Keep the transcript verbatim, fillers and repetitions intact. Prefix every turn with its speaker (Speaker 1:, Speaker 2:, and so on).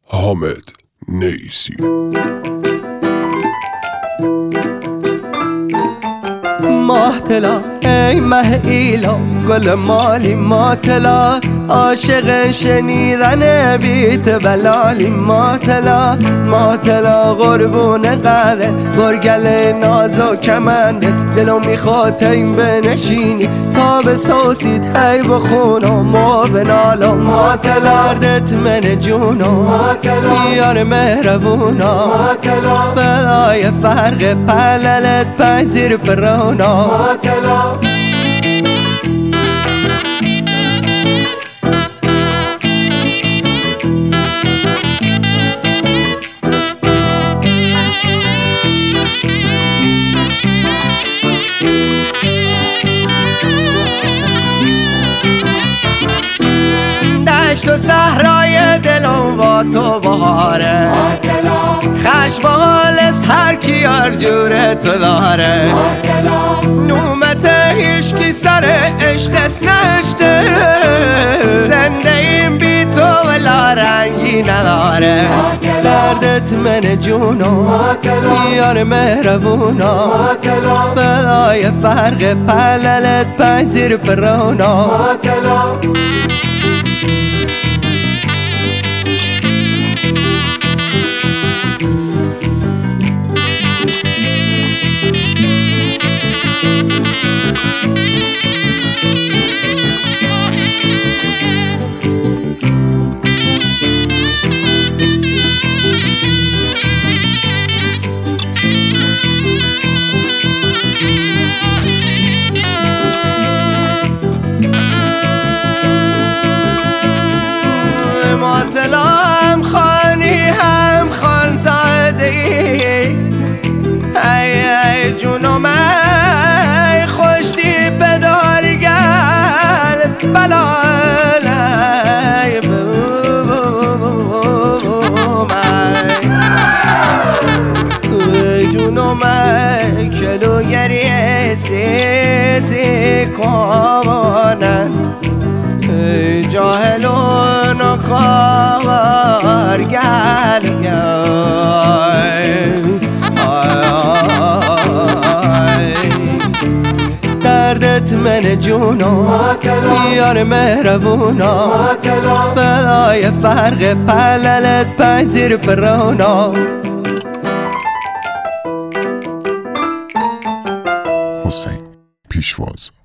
Speaker 1: حامد نیسی.
Speaker 2: ماه طلا ای مه ایلا، گل مالی ما طلا، عاشق شنیدن بیت بلالی ما طلا. ما طلا قربون قده گرگل ناز و کمنده، دلو میخواد این بنشینی تا به سوسید هی بخون و ما بنالا. ما طلا دردت من جونو یار مهربونا، فدای فرق پللت پنج تیر پرونا. دشت و صحرای دلم با تو بهاره، خشم و حالس هر کی یار جور تو داره. نومت هیشکی سر عشقس نشته، زنده این بی تو ولا رنگی نداره. دردت من جونو یار مهربونا، فدای فرق پللت پنج تیر پرونا. طلا هم خانی هم خانزاده ای، ای ای جونم ای خوشتی بدار گل بلالای بوم ای جونم ای کلوگری سیتی کامانن، ای جاهلون و کارگر دردت من جونو یار مهربونا، فدای فرق پللت پنج تیر پرونا.
Speaker 1: حسین پیشواز.